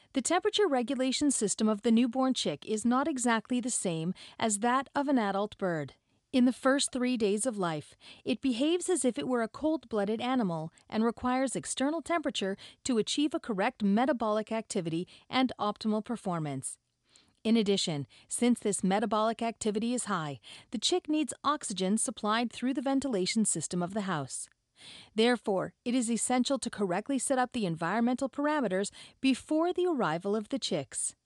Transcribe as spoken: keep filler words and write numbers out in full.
The temperature regulation system of the newborn chick is not exactly the same as that of an adult bird. In the first three days of life, it behaves as if it were a cold-blooded animal and requires external temperature to achieve a correct metabolic activity and optimal performance. In addition, since this metabolic activity is high, the chick needs oxygen supplied through the ventilation system of the house. Therefore, it is essential to correctly set up the environmental parameters before the arrival of the chicks.